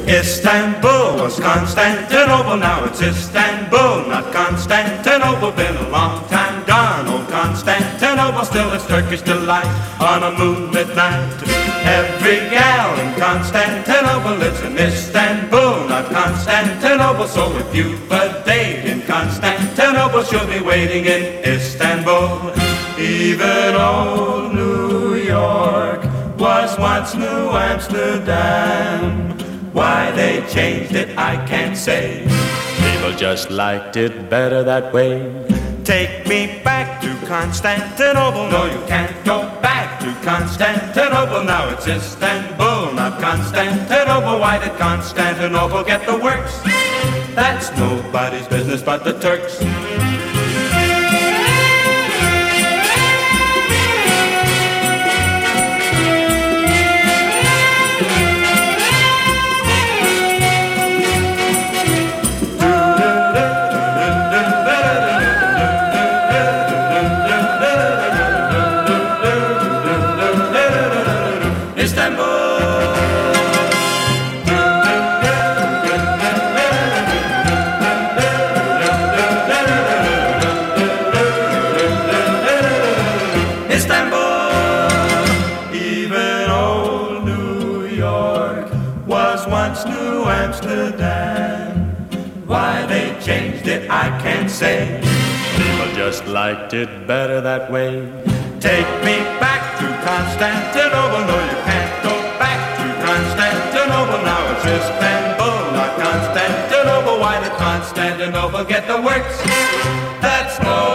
Istanbul was Constantinople, now it's Istanbul, not Constantinople. Been a long time gone, old Constantinople, still it's Turkish delight on a moonlit night. Every gal in Constantinople lives in Istanbul, not Constantinople. So if you've a date in Constantinople, she'll be waiting in Istanbul. Even old New York was once New Amsterdam. Why they changed it, I can't say. People just liked it better that way. Take me back to Constantinople. No, you can't go back to Constantinople. Now it's Istanbul, not Constantinople. Why did Constantinople get the works? That's nobody's business but the Turks. Why they changed it, I can't say. People just liked it better that way. Take me back to Constantinople. No, you can't go back to Constantinople. Now it's Istanbul, not Constantinople. Why did Constantinople get the works? That's no